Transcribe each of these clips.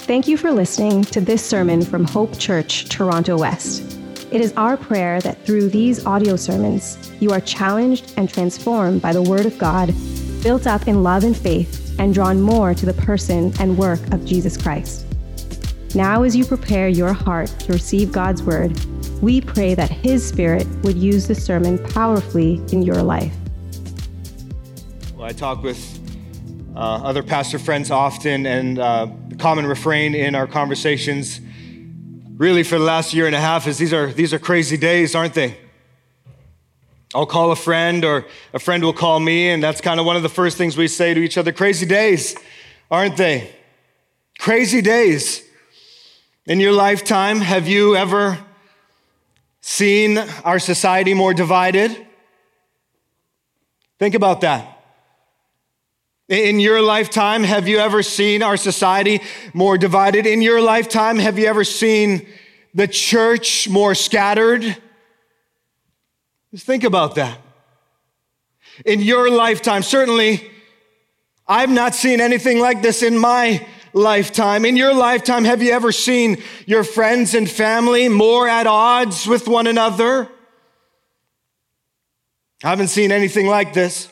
Thank you for listening to this sermon from Hope Church, Toronto West. It is our prayer that through these audio sermons, you are challenged and transformed by the Word of God, built up in love and faith, and drawn more to the person and work of Jesus Christ. Now, as you prepare your heart to receive God's Word, we pray that His Spirit would use the sermon powerfully in your life. Well, I talk with other pastor friends often, and the common refrain in our conversations really for the last year and a half is these are crazy days, aren't they? I'll call a friend or a friend will call me, and that's kind of one of the first things we say to each other. Crazy days, aren't they? Crazy days. In your lifetime, have you ever seen our society more divided? Think about that. In your lifetime, have you ever seen our society more divided? In your lifetime, have you ever seen the church more scattered? Just think about that. In your lifetime, certainly, I've not seen anything like this in my lifetime. In your lifetime, have you ever seen your friends and family more at odds with one another? I haven't seen anything like this.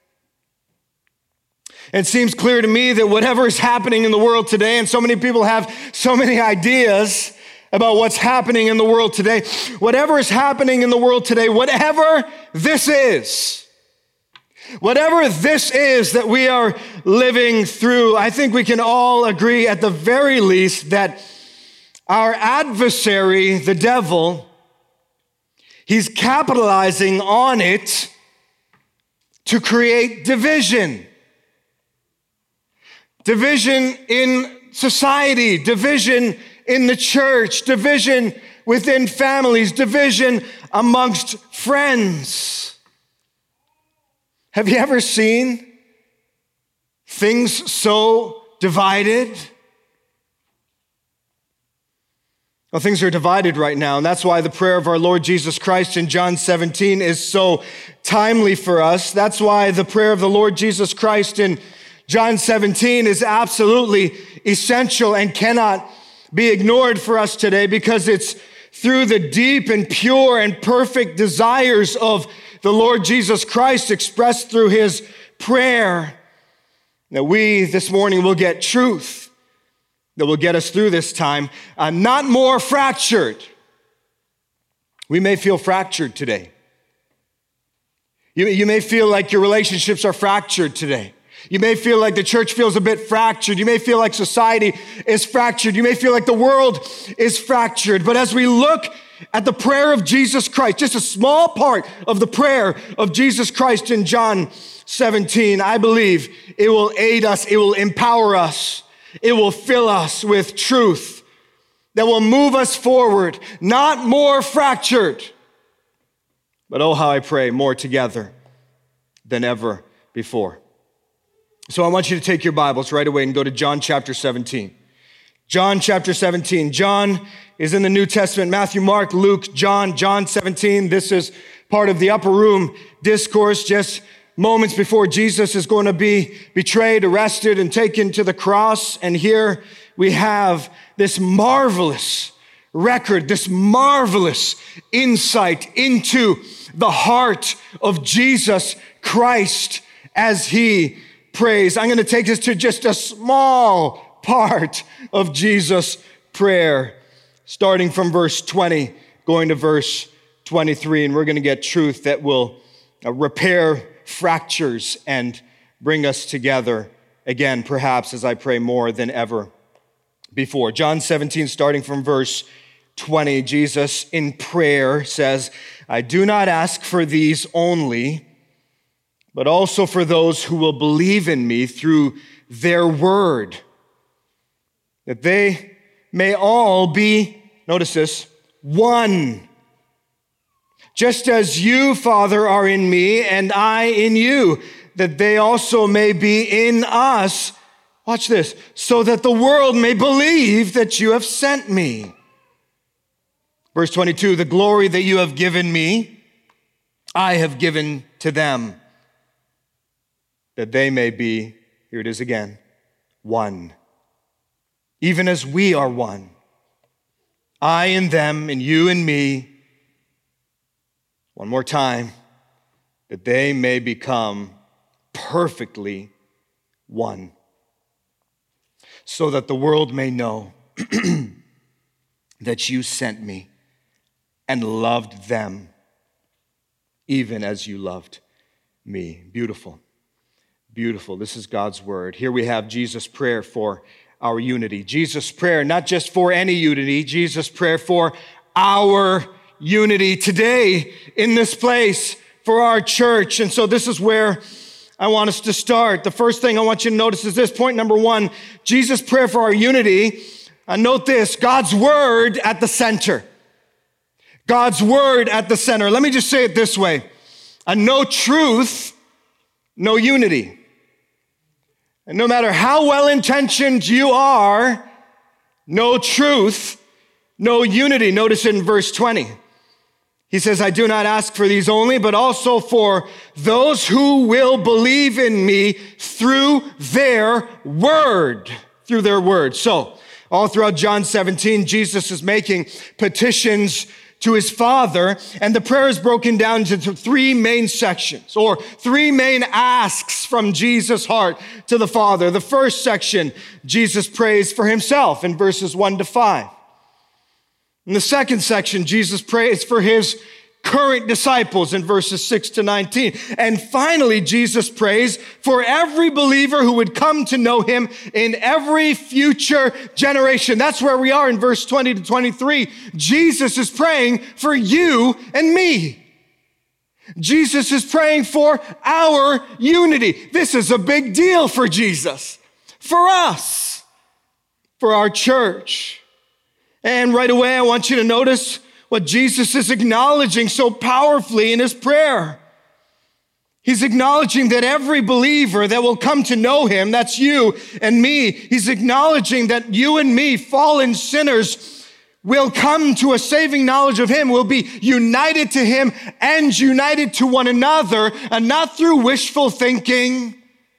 It seems clear to me that whatever is happening in the world today, and so many people have so many ideas about what's happening in the world today, whatever is happening in the world today, whatever this is that we are living through, I think we can all agree at the very least that our adversary, the devil, he's capitalizing on it to create division. Division in society, division in the church, division within families, division amongst friends. Have you ever seen things so divided? Well, things are divided right now, and that's why the prayer of our Lord Jesus Christ in John 17 is so timely for us. That's why the prayer of the Lord Jesus Christ in John 17 is absolutely essential and cannot be ignored for us today, because it's through the deep and pure and perfect desires of the Lord Jesus Christ expressed through his prayer that we this morning will get truth that will get us through this time, not more fractured. We may feel fractured today. You may feel like your relationships are fractured today. You may feel like the church feels a bit fractured. You may feel like society is fractured. You may feel like the world is fractured. But as we look at the prayer of Jesus Christ, just a small part of the prayer of Jesus Christ in John 17, I believe it will aid us, it will empower us, it will fill us with truth that will move us forward, not more fractured, but oh, how I pray, more together than ever before. So I want you to take your Bibles right away and go to John chapter 17. John chapter 17. John is in the New Testament. Matthew, Mark, Luke, John 17. This is part of the upper room discourse just moments before Jesus is going to be betrayed, arrested, and taken to the cross. And here we have this marvelous record, this marvelous insight into the heart of Jesus Christ as he prays. I'm going to take us to just a small part of Jesus' prayer, starting from verse 20, going to verse 23, and we're going to get truth that will repair fractures and bring us together again, perhaps as I pray more than ever before. John 17, starting from verse 20, Jesus in prayer says, I do not ask for these only, but also for those who will believe in me through their word, that they may all be, notice this, one. Just as you, Father, are in me and I in you, that they also may be in us, watch this, so that the world may believe that you have sent me. Verse 22, the glory that you have given me, I have given to them, that they may be, here it is again, one. even as we are one. I and them, and you and me. One more time, that they may become perfectly one, so that the world may know that you sent me and loved them, even as you loved me. Beautiful, beautiful. This is God's word. Here we have Jesus' prayer for our unity. Jesus' prayer, not just for any unity, Jesus' prayer for our unity today in this place for our church. And so this is where I want us to start. The first thing I want you to notice is this. Point number one, Jesus' prayer for our unity. Note this, God's word at the center. God's word at the center. Let me just say it this way. No truth, no unity. And no matter how well-intentioned you are, no truth, no unity. Notice in verse 20. He says, I do not ask for these only, but also for those who will believe in me through their word. Through their word. So, all throughout John 17, Jesus is making petitions to his Father, and the prayer is broken down into three main sections, or three main asks from Jesus' heart to the Father. The first section, Jesus prays for himself in verses 1 to 5. In the second section, Jesus prays for his current disciples in verses 6 to 19. And finally, Jesus prays for every believer who would come to know him in every future generation. That's where we are in verse 20 to 23. Jesus is praying for you and me. Jesus is praying for our unity. This is a big deal for Jesus, for us, for our church. And right away, I want you to notice what Jesus is acknowledging so powerfully in his prayer. He's acknowledging that every believer that will come to know him, that's you and me, he's acknowledging that you and me, fallen sinners, will come to a saving knowledge of him, will be united to him and united to one another, and not through wishful thinking,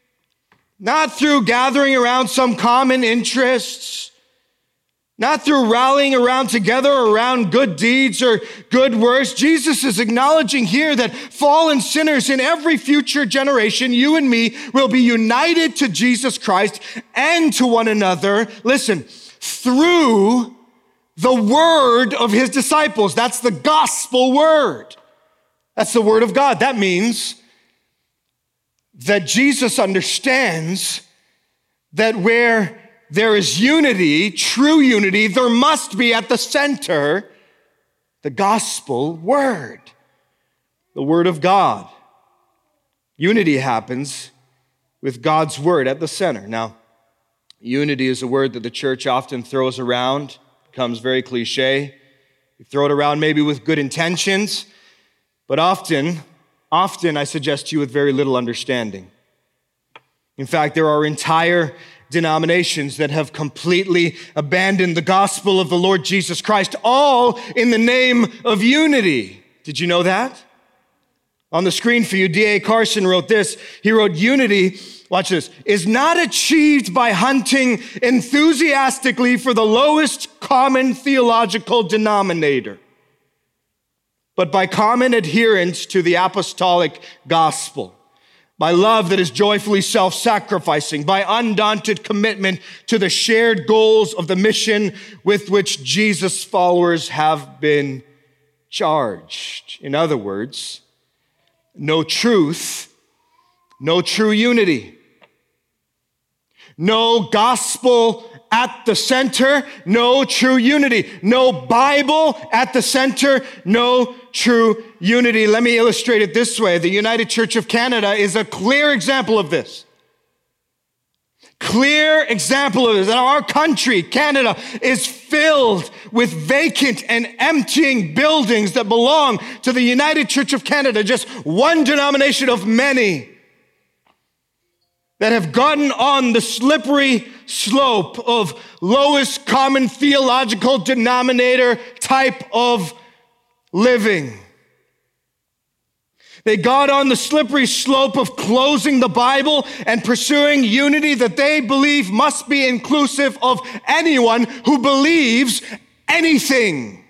not through gathering around some common interests, not through rallying around together around good deeds or good works. Jesus is acknowledging here that fallen sinners in every future generation, you and me, will be united to Jesus Christ and to one another, listen, through the word of his disciples. That's the gospel word. That's the word of God. That means that Jesus understands that where there is unity, true unity, there must be at the center the gospel word, the word of God. Unity happens with God's word at the center. Now, unity is a word that the church often throws around, becomes very cliche. We throw it around maybe with good intentions, but often I suggest to you with very little understanding. In fact, there are entire denominations that have completely abandoned the gospel of the Lord Jesus Christ, all in the name of unity. Did you know that? On the screen for you, D.A. Carson wrote this. He wrote, unity, watch this, is not achieved by hunting enthusiastically for the lowest common theological denominator, but by common adherence to the apostolic gospel, by love that is joyfully self-sacrificing, by undaunted commitment to the shared goals of the mission with which Jesus' followers have been charged. In other words, no truth, no true unity. No gospel at the center, no true unity. No Bible at the center, no true unity. Let me illustrate it this way. The United Church of Canada is a clear example of this. Clear example of this. That our country, Canada, is filled with vacant and emptying buildings that belong to the United Church of Canada, just one denomination of many that have gotten on the slippery slope of lowest common theological denominator type of living. They got on the slippery slope of closing the Bible and pursuing unity that they believe must be inclusive of anyone who believes anything.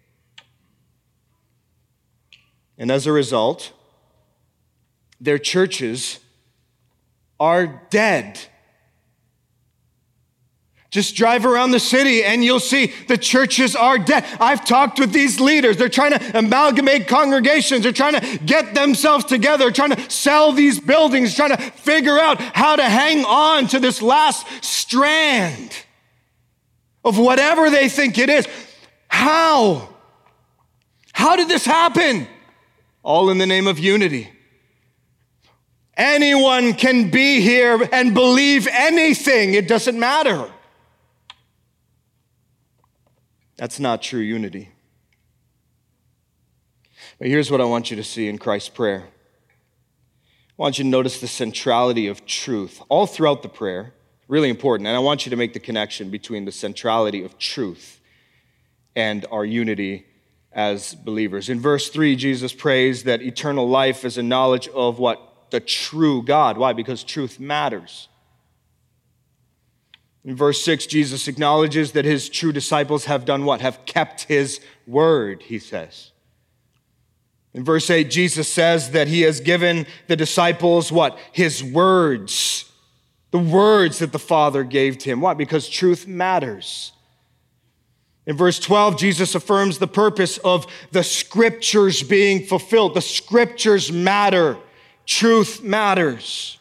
And as a result, their churches are dead. Just drive around the city and you'll see the churches are dead. I've talked with these leaders. They're trying to amalgamate congregations. They're trying to get themselves together, trying to sell these buildings, trying to figure out how to hang on to this last strand of whatever they think it is. How? How did this happen? All in the name of unity. Anyone can be here and believe anything. It doesn't matter. That's not true unity. But here's what I want you to see in Christ's prayer. I want you to notice the centrality of truth all throughout the prayer. Really important. And I want you to make the connection between the centrality of truth and our unity as believers. In verse 3, Jesus prays that eternal life is a knowledge of what? The true God. Why? Because truth matters. In verse 6, Jesus acknowledges that his true disciples have done what? Have kept his word, he says. In verse 8, Jesus says that he has given the disciples what? His words. The words that the Father gave to him. Why? Because truth matters. In verse 12, Jesus affirms the purpose of the scriptures being fulfilled. The scriptures matter. Truth matters.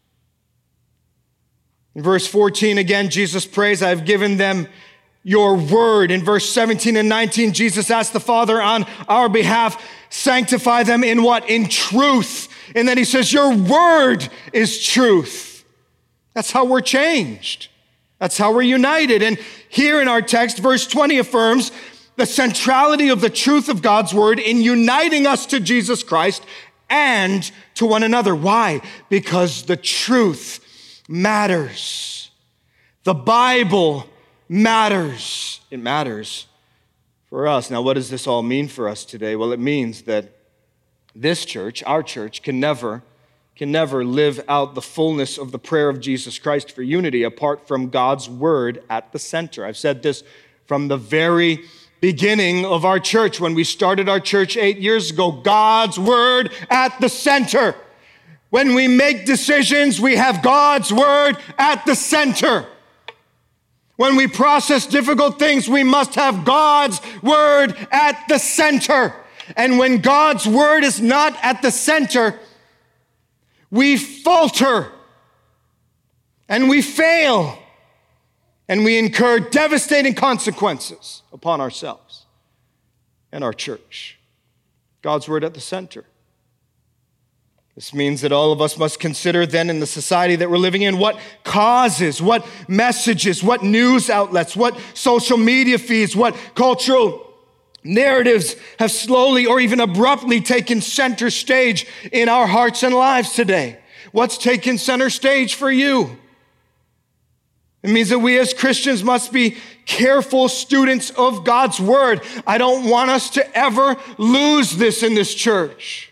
In verse 14, again, Jesus prays, I've given them your word. In verse 17 and 19, Jesus asks the Father on our behalf, sanctify them in what? In truth. And then he says, your word is truth. That's how we're changed. That's how we're united. And here in our text, verse 20 affirms the centrality of the truth of God's word in uniting us to Jesus Christ and to one another. Why? Because the truth matters. The Bible matters. It matters for us. Now, what does this all mean for us today? Well, it means that this church, our church, can never live out the fullness of the prayer of Jesus Christ for unity apart from God's word at the center. I've said this from the very beginning of our church. When we started our church 8 years ago, God's word at the center. When we make decisions, we have God's word at the center. When we process difficult things, we must have God's word at the center. And when God's word is not at the center, we falter and we fail and we incur devastating consequences upon ourselves and our church. God's word at the center. This means that all of us must consider then in the society that we're living in what causes, what messages, what news outlets, what social media feeds, what cultural narratives have slowly or even abruptly taken center stage in our hearts and lives today. What's taken center stage for you? It means that we as Christians must be careful students of God's word. I don't want us to ever lose this in this church.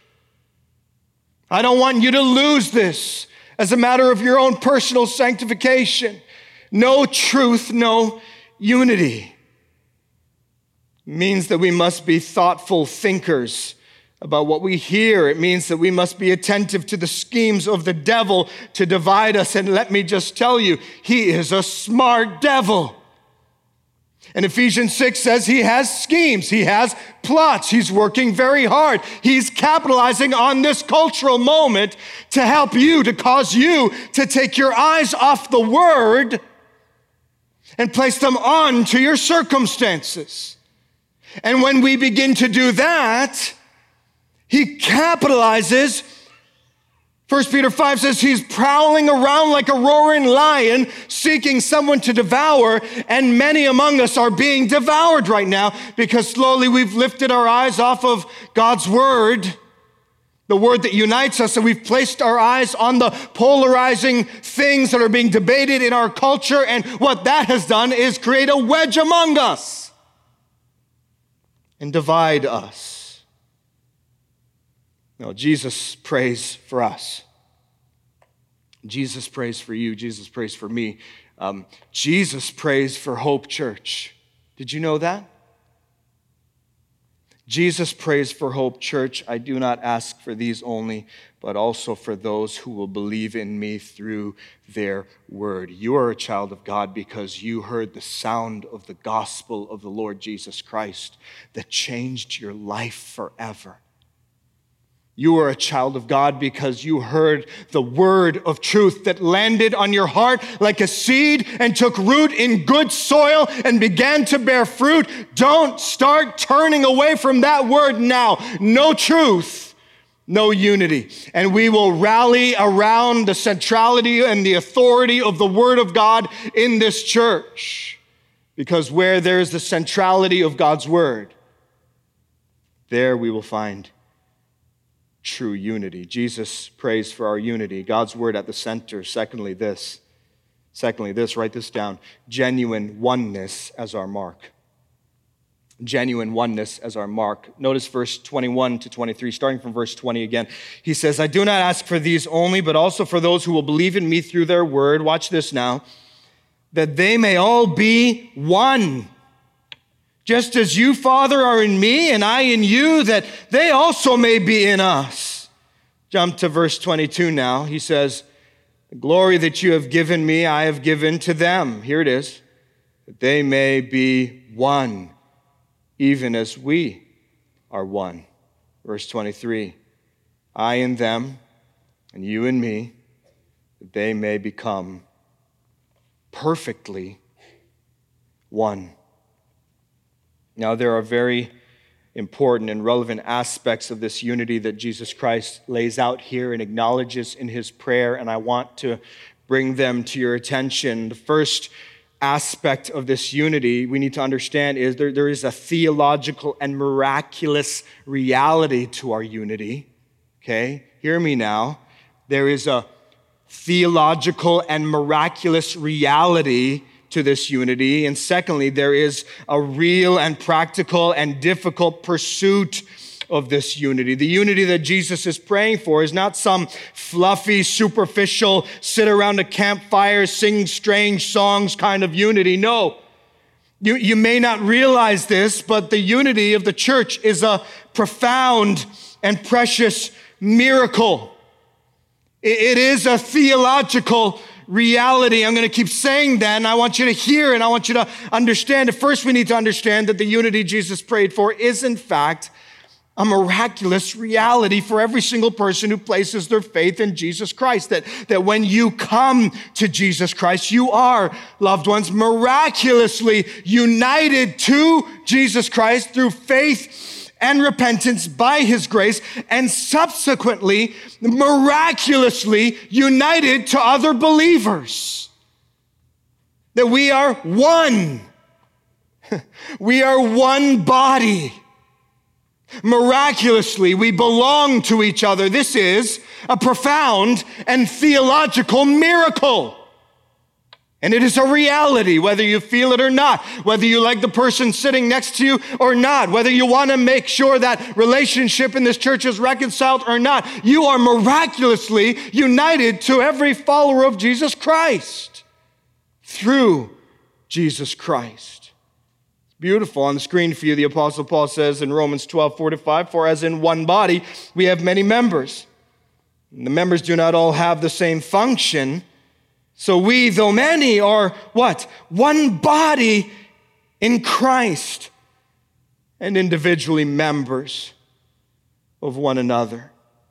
I don't want you to lose this as a matter of your own personal sanctification. No truth, no unity. It means that we must be thoughtful thinkers about what we hear. It means that we must be attentive to the schemes of the devil to divide us. And let me just tell you, he is a smart devil. And Ephesians 6 says he has schemes, he has plots, he's working very hard. He's capitalizing on this cultural moment to help you, to cause you to take your eyes off the word and place them on to your circumstances. And when we begin to do that, he capitalizes. 1 Peter 5 says he's prowling around like a roaring lion, seeking someone to devour, and many among us are being devoured right now because slowly we've lifted our eyes off of God's word, the word that unites us, and we've placed our eyes on the polarizing things that are being debated in our culture, and what that has done is create a wedge among us and divide us. No, Jesus prays for us. Jesus prays for you. Jesus prays for me. Jesus prays for Hope Church. Did you know that? Jesus prays for Hope Church. I do not ask for these only, but also for those who will believe in me through their word. You are a child of God because you heard the sound of the gospel of the Lord Jesus Christ that changed your life forever. You are a child of God because you heard the word of truth that landed on your heart like a seed and took root in good soil and began to bear fruit. Don't start turning away from that word now. No truth, no unity. And we will rally around the centrality and the authority of the word of God in this church. Because where there is the centrality of God's word, there we will find true unity. Jesus prays for our unity. God's word at the center. Secondly, this, write this down. Genuine oneness as our mark. Genuine oneness as our mark. Notice verse 21 to 23, starting from verse 20 again. He says, I do not ask for these only, but also for those who will believe in me through their word. Watch this now. That they may all be one. Just as you, Father, are in me and I in you, that they also may be in us. Jump to verse 22 now. He says, the glory that you have given me, I have given to them. Here it is. That they may be one, even as we are one. Verse 23, I in them and you in me, that they may become perfectly one. Now, there are very important and relevant aspects of this unity that Jesus Christ lays out here and acknowledges in his prayer, and I want to bring them to your attention. The first aspect of this unity we need to understand is there is a theological and miraculous reality to our unity. Okay? Hear me now. There is a theological and miraculous reality to this unity. And secondly, there is a real and practical and difficult pursuit of this unity. The unity that Jesus is praying for is not some fluffy, superficial, sit around a campfire, sing strange songs kind of unity. No. You may not realize this, but the unity of the church is a profound and precious miracle. It is a theological reality. I'm going to keep saying that, and I want you to hear and I want you to understand. At first, we need to understand that the unity Jesus prayed for is, in fact, a miraculous reality for every single person who places their faith in Jesus Christ. That when you come to Jesus Christ, you are, loved ones, miraculously united to Jesus Christ through faith and repentance by his grace, and subsequently, miraculously united to other believers. That we are one. We are one body. Miraculously, we belong to each other. This is a profound and theological miracle. And it is a reality, whether you feel it or not, whether you like the person sitting next to you or not, whether you want to make sure that relationship in this church is reconciled or not. You are miraculously united to every follower of Jesus Christ through Jesus Christ. It's beautiful. On the screen for you, the Apostle Paul says in Romans 12:4-5, for as in one body we have many members, and the members do not all have the same function. So we, though many, are what? One body in Christ and individually members of one another.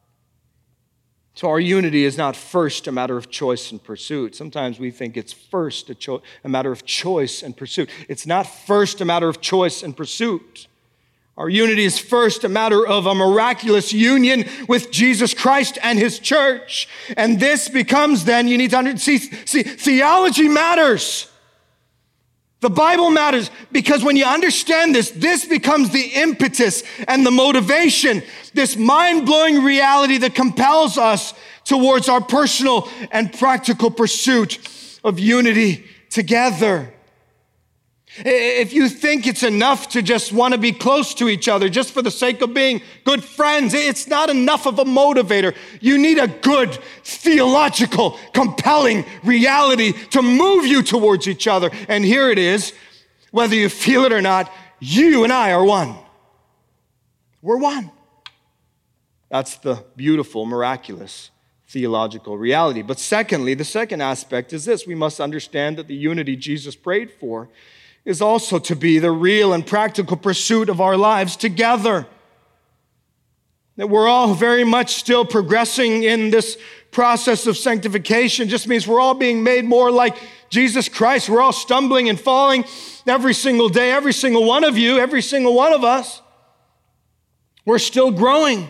So our unity is not first a matter of choice and pursuit. Sometimes we think it's first a matter of choice and pursuit. It's not first a matter of choice and pursuit. Our unity is first a matter of a miraculous union with Jesus Christ and his church. And this becomes then, you need to see, theology matters. The Bible matters because when you understand this, this becomes the impetus and the motivation, this mind-blowing reality that compels us towards our personal and practical pursuit of unity together. If you think it's enough to just want to be close to each other just for the sake of being good friends, it's not enough of a motivator. You need a good, theological, compelling reality to move you towards each other. And here it is, whether you feel it or not, you and I are one. We're one. That's the beautiful, miraculous theological reality. But secondly, the second aspect is this: we must understand that the unity Jesus prayed for is also to be the real and practical pursuit of our lives together. That we're all very much still progressing in this process of sanctification just means we're all being made more like Jesus Christ. We're all stumbling and falling every single day, every single one of you, every single one of us. We're still growing.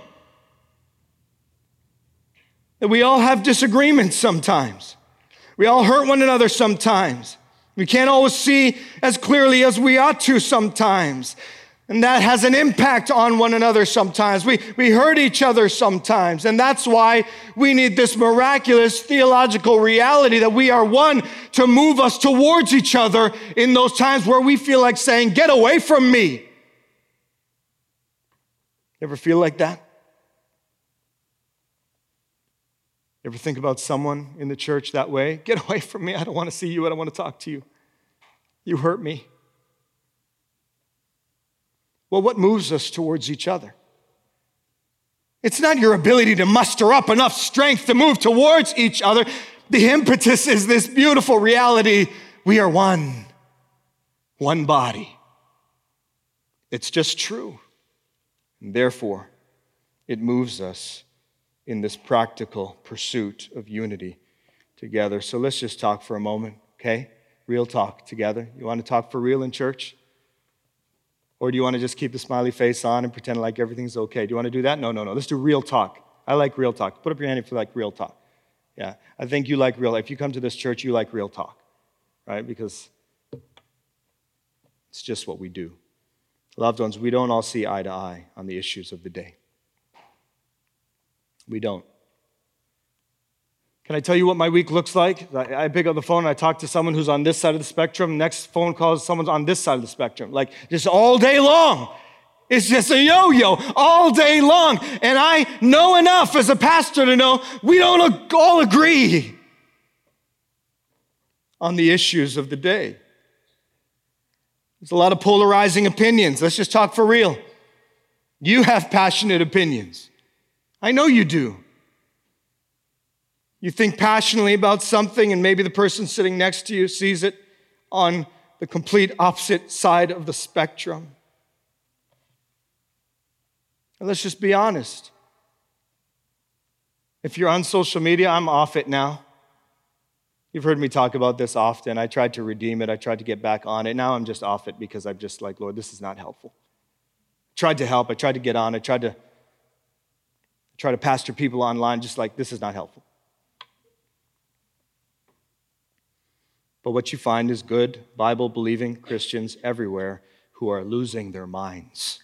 That we all have disagreements sometimes. We all hurt one another sometimes. We can't always see as clearly as we ought to sometimes. And that has an impact on one another sometimes. We hurt each other sometimes. And that's why we need this miraculous theological reality that we are one to move us towards each other in those times where we feel like saying, "Get away from me." Ever feel like that? Ever think about someone in the church that way? "Get away from me. I don't want to see you. I don't want to talk to you. You hurt me." Well, what moves us towards each other? It's not your ability to muster up enough strength to move towards each other. The impetus is this beautiful reality: we are one body. It's just true. And therefore, it moves us in this practical pursuit of unity together. So let's just talk for a moment, okay? Real talk together. You want to talk for real in church? Or do you want to just keep the smiley face on and pretend like everything's okay? Do you want to do that? No. Let's do real talk. I like real talk. Put up your hand if you like real talk. Yeah, I think you like real. If you come to this church, you like real talk, right? Because it's just what we do. Loved ones, we don't all see eye to eye on the issues of the day. We don't. Can I tell you what my week looks like? I pick up the phone and I talk to someone who's on this side of the spectrum. Next phone call is someone's on this side of the spectrum. Like, just all day long. It's just a yo-yo all day long. And I know enough as a pastor to know we don't all agree on the issues of the day. There's a lot of polarizing opinions. Let's just talk for real. You have passionate opinions. I know you do. You think passionately about something, and maybe the person sitting next to you sees it on the complete opposite side of the spectrum. And let's just be honest. If you're on social media, I'm off it now. You've heard me talk about this often. I tried to redeem it. I tried to get back on it. Now I'm just off it because I'm just like, Lord, this is not helpful. I tried to help. I tried to get on. I tried to pastor people online, just like, this is not helpful. But what you find is good, Bible-believing Christians everywhere who are losing their minds.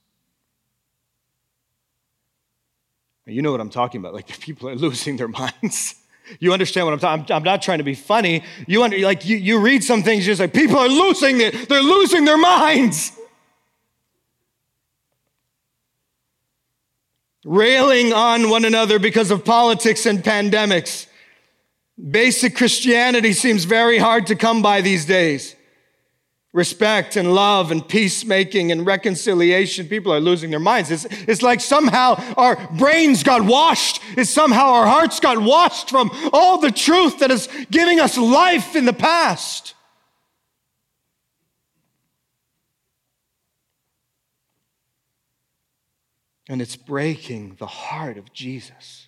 You know what I'm talking about. Like, the people are losing their minds. You understand what I'm talking about? I'm not trying to be funny. You read some things, just like, people are losing it. They're losing their minds. Railing on one another because of politics and pandemics. Basic Christianity seems very hard to come by these days. Respect and love and peacemaking and reconciliation. People are losing their minds. It's like somehow our brains got washed. It's somehow our hearts got washed from all the truth that is giving us life in the past. And it's breaking the heart of Jesus.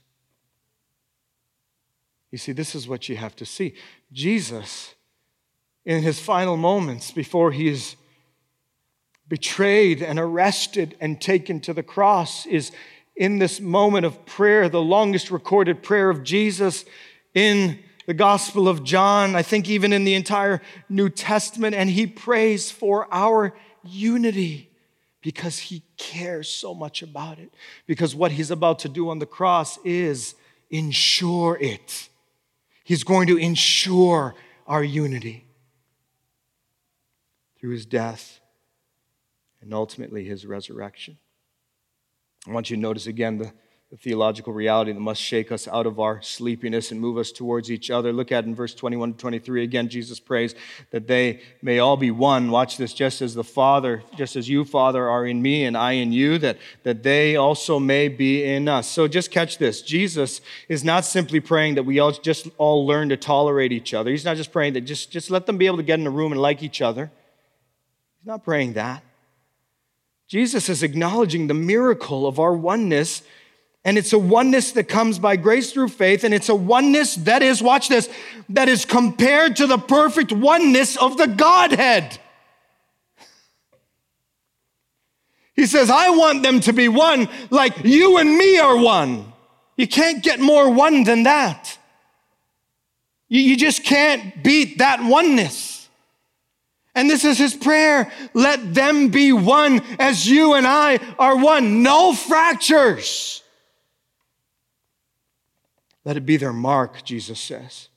You see, this is what you have to see. Jesus, in his final moments before he is betrayed and arrested and taken to the cross, is in this moment of prayer, the longest recorded prayer of Jesus in the Gospel of John, I think even in the entire New Testament, and he prays for our unity because he cares so much about it. Because what he's about to do on the cross is ensure it. He's going to ensure our unity. through his death, and ultimately his resurrection. I want you to notice again the theological reality that must shake us out of our sleepiness and move us towards each other. Look at in verse 21 to 23. Again, Jesus prays that they may all be one. Watch this. Just as you, Father, are in me and I in you, that they also may be in us. So just catch this. Jesus is not simply praying that we all learn to tolerate each other. He's not just praying that just let them be able to get in a room and like each other. He's not praying that. Jesus is acknowledging the miracle of our oneness. And it's a oneness that comes by grace through faith, and it's a oneness that is, watch this, that is compared to the perfect oneness of the Godhead. He says, I want them to be one like you and me are one. You can't get more one than that. You just can't beat that oneness. And this is his prayer. Let them be one as you and I are one. No fractures. Let it be their mark, Jesus says.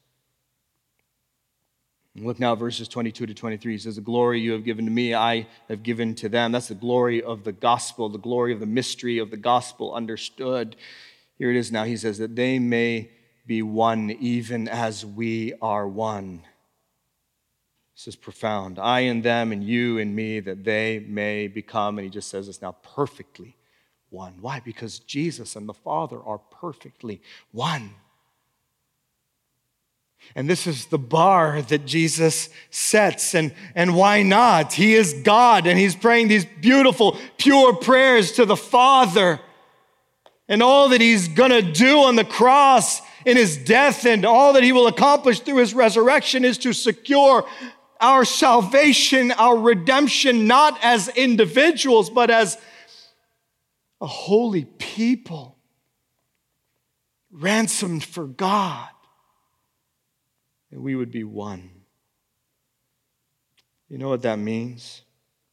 And look now at verses 22 to 23. He says, the glory you have given to me, I have given to them. That's the glory of the gospel, the glory of the mystery of the gospel understood. Here it is now. He says that they may be one even as we are one. This is profound. I in them and you in me, that they may become, and he just says this now, perfectly one. Why? Because Jesus and the Father are perfectly one. And this is the bar that Jesus sets. And why not? He is God, and he's praying these beautiful, pure prayers to the Father. And all that he's going to do on the cross in his death and all that he will accomplish through his resurrection is to secure our salvation, our redemption, not as individuals, but as a holy people, ransomed for God, and we would be one. You know what that means?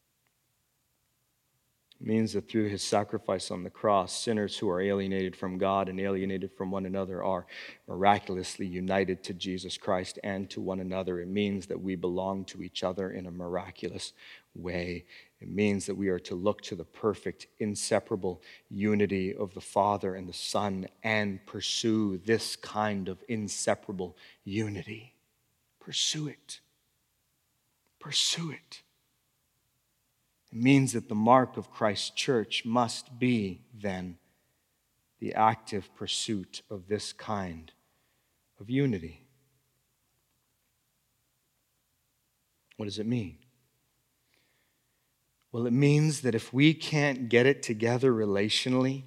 It means that through his sacrifice on the cross, sinners who are alienated from God and alienated from one another are miraculously united to Jesus Christ and to one another. It means that we belong to each other in a miraculous way. It means that we are to look to the perfect, inseparable unity of the Father and the Son and pursue this kind of inseparable unity. Pursue it. Pursue it. It means that the mark of Christ's church must be, then, the active pursuit of this kind of unity. What does it mean? Well, it means that if we can't get it together relationally,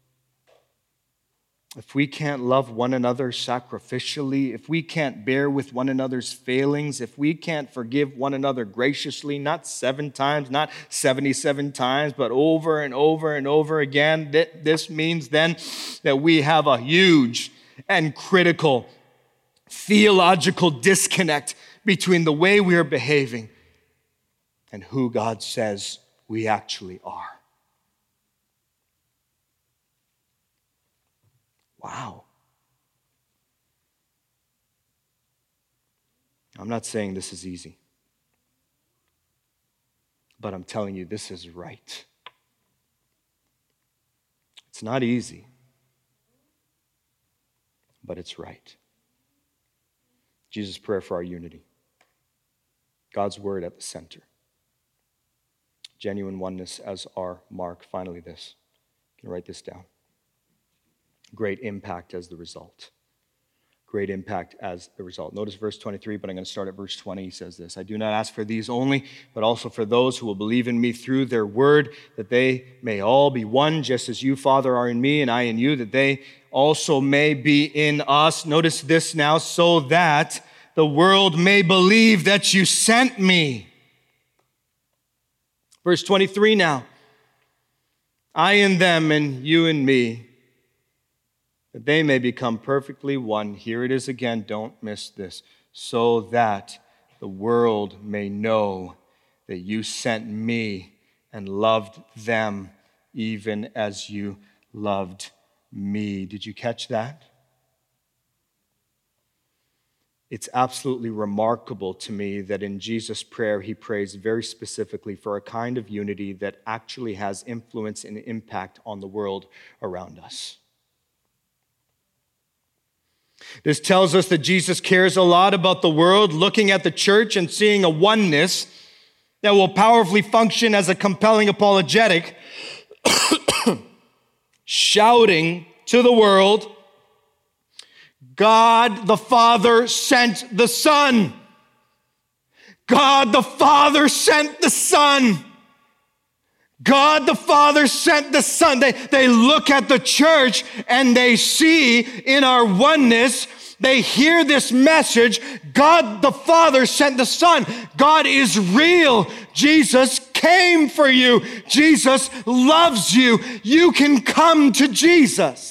if we can't love one another sacrificially, if we can't bear with one another's failings, if we can't forgive one another graciously, not 7 times, not 77 times, but over and over and over again, this means then that we have a huge and critical theological disconnect between the way we are behaving and who God says we actually are. Wow. I'm not saying this is easy, but I'm telling you this is right. It's not easy, but it's right. Jesus' prayer for our unity. God's word at the center. Genuine oneness as our mark. Finally, this. You can write this down. Great impact as the result. Great impact as the result. Notice verse 23, but I'm going to start at verse 20. He says this, I do not ask for these only, but also for those who will believe in me through their word, that they may all be one, just as you, Father, are in me and I in you, that they also may be in us. Notice this now, so that the world may believe that you sent me. Verse 23 now. I in them and you in me, that they may become perfectly one. Here it is again, don't miss this. So that the world may know that you sent me and loved them even as you loved me. Did you catch that? It's absolutely remarkable to me that in Jesus' prayer, he prays very specifically for a kind of unity that actually has influence and impact on the world around us. This tells us that Jesus cares a lot about the world, looking at the church and seeing a oneness that will powerfully function as a compelling apologetic, shouting to the world, God the Father sent the Son. God the Father sent the Son. God the Father sent the Son. They look at the church and they see in our oneness, they hear this message, God the Father sent the Son. God is real. Jesus came for you. Jesus loves you. You can come to Jesus.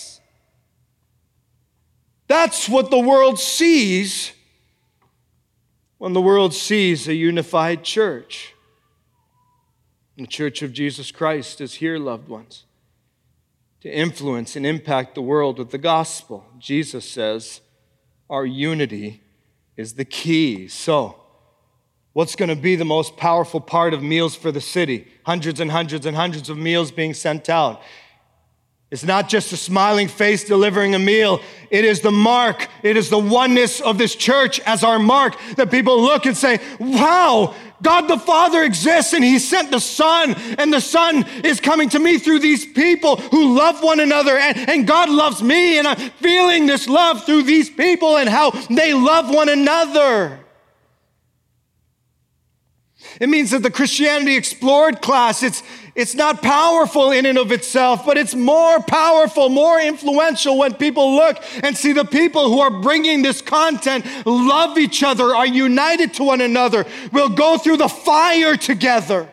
That's what the world sees when the world sees a unified church. The Church of Jesus Christ is here, loved ones, to influence and impact the world with the gospel. Jesus says our unity is the key. So, what's going to be the most powerful part of Meals for the City? Hundreds and hundreds and hundreds of meals being sent out. It's not just a smiling face delivering a meal. It is the mark. It is the oneness of this church as our mark that people look and say, wow, God the Father exists and he sent the Son, and the Son is coming to me through these people who love one another, and God loves me, and I'm feeling this love through these people and how they love one another. It means that the Christianity Explored class, it's not powerful in and of itself, but it's more powerful, more influential when people look and see the people who are bringing this content love each other, are united to one another, will go through the fire together.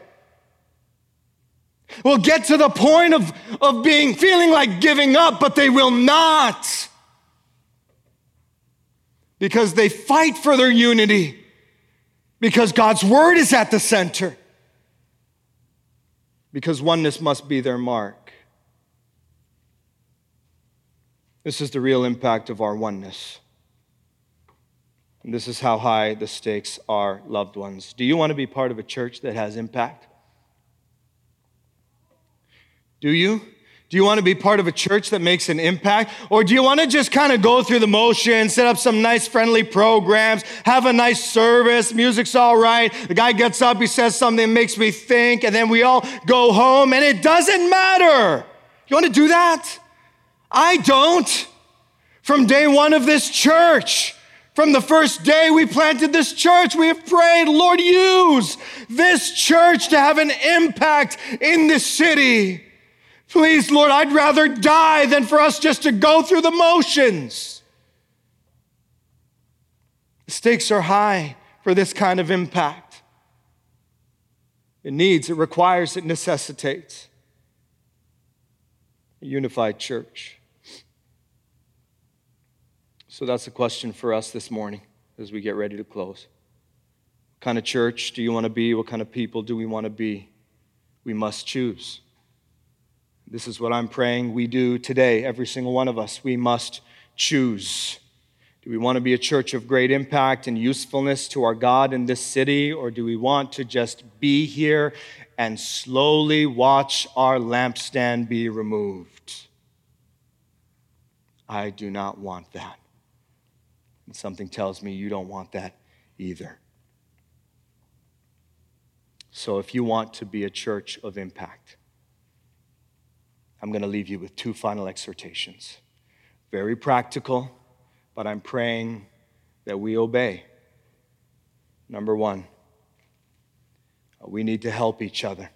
Will get to the point of feeling like giving up, but they will not. Because they fight for their unity. Because God's word is at the center. Because oneness must be their mark. This is the real impact of our oneness. And this is how high the stakes are, loved ones. Do you want to be part of a church that has impact? Do you? Do you want to be part of a church that makes an impact? Or do you want to just kind of go through the motions, set up some nice friendly programs, have a nice service, music's all right, the guy gets up, he says something that makes me think, and then we all go home, and it doesn't matter. You want to do that? I don't. From day one of this church, from the first day we planted this church, we have prayed, Lord, use this church to have an impact in this city. Please, Lord, I'd rather die than for us just to go through the motions. The stakes are high for this kind of impact. It requires, it necessitates a unified church. So that's a question for us this morning as we get ready to close. What kind of church do you want to be? What kind of people do we want to be? We must choose. This is what I'm praying we do today, every single one of us. We must choose. Do we want to be a church of great impact and usefulness to our God in this city, or do we want to just be here and slowly watch our lampstand be removed? I do not want that. And something tells me you don't want that either. So if you want to be a church of impact, I'm going to leave you with two final exhortations. Very practical, but I'm praying that we obey. Number one, we need to help each other.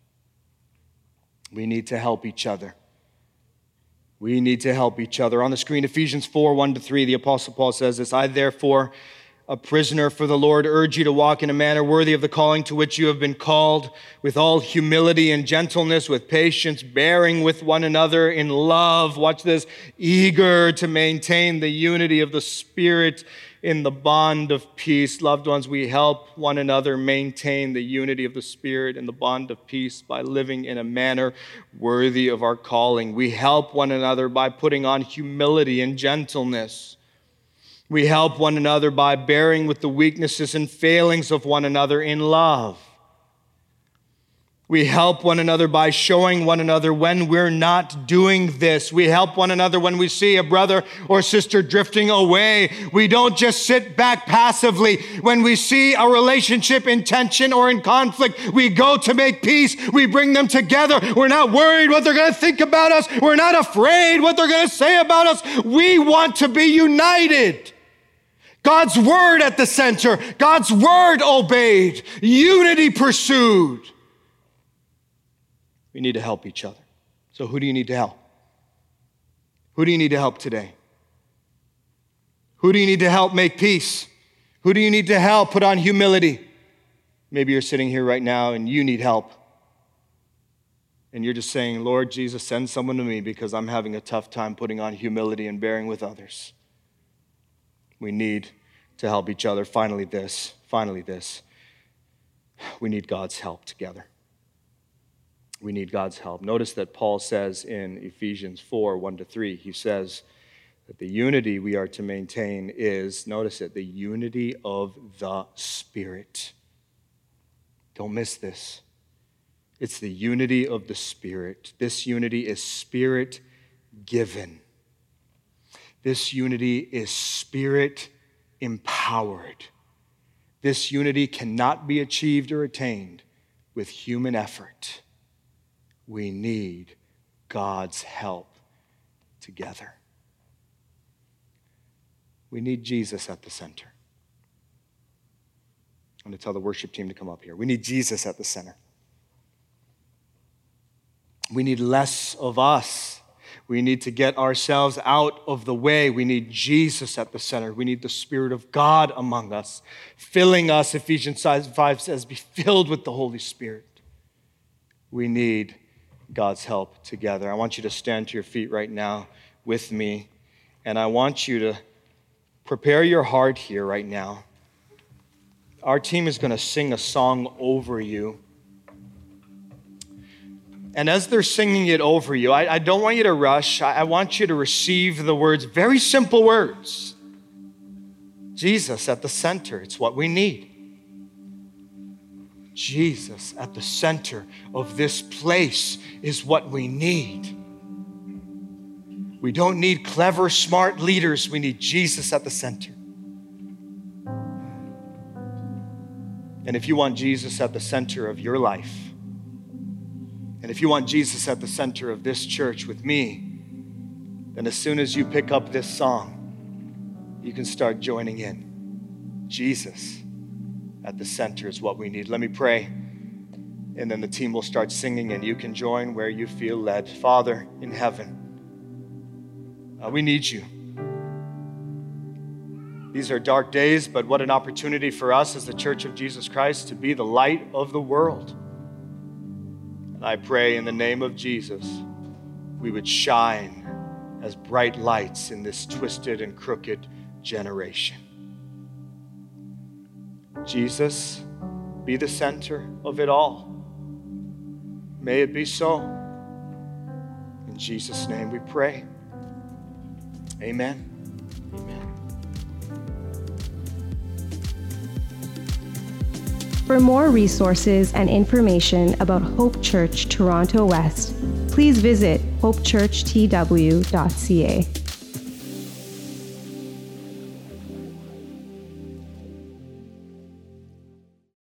We need to help each other. We need to help each other. On the screen, Ephesians 4, 1-3, the Apostle Paul says this, I therefore, a prisoner for the Lord, urge you to walk in a manner worthy of the calling to which you have been called, with all humility and gentleness, with patience, bearing with one another in love. Watch this, eager to maintain the unity of the Spirit in the bond of peace. Loved ones, we help one another maintain the unity of the Spirit in the bond of peace by living in a manner worthy of our calling. We help one another by putting on humility and gentleness. We help one another by bearing with the weaknesses and failings of one another in love. We help one another by showing one another when we're not doing this. We help one another when we see a brother or sister drifting away. We don't just sit back passively. When we see a relationship in tension or in conflict, we go to make peace. We bring them together. We're not worried what they're going to think about us. We're not afraid what they're going to say about us. We want to be united. God's word at the center. God's word obeyed. Unity pursued. We need to help each other. So who do you need to help? Who do you need to help today? Who do you need to help make peace? Who do you need to help put on humility? Maybe you're sitting here right now and you need help. And you're just saying, Lord Jesus, send someone to me because I'm having a tough time putting on humility and bearing with others. We need to help each other. Finally this. We need God's help together. We need God's help. Notice that Paul says in Ephesians 4, 1-3, he says that the unity we are to maintain is, notice it, the unity of the Spirit. Don't miss this. It's the unity of the Spirit. This unity is Spirit-given. This unity is Spirit-empowered. This unity cannot be achieved or attained with human effort. We need God's help together. We need Jesus at the center. I'm going to tell the worship team to come up here. We need Jesus at the center. We need less of us. We need to get ourselves out of the way. We need Jesus at the center. We need the Spirit of God among us, filling us. Ephesians 5 says, be filled with the Holy Spirit. We need God's help together. I want you to stand to your feet right now with me, and I want you to prepare your heart here right now. Our team is going to sing a song over you. And as they're singing it over you, I don't want you to rush. I want you to receive the words, very simple words. Jesus at the center, it's what we need. Jesus at the center of this place is what we need. We don't need clever, smart leaders. We need Jesus at the center. And if you want Jesus at the center of your life, and if you want Jesus at the center of this church with me, then as soon as you pick up this song, you can start joining in. Jesus at the center is what we need. Let me pray, and then the team will start singing, and you can join where you feel led. Father in heaven, we need you. These are dark days, but what an opportunity for us as the Church of Jesus Christ to be the light of the world. And I pray in the name of Jesus, we would shine as bright lights in this twisted and crooked generation. Jesus, be the center of it all. May it be so. In Jesus' name we pray. Amen. Amen. For more resources and information about Hope Church Toronto West, please visit hopechurchtw.ca.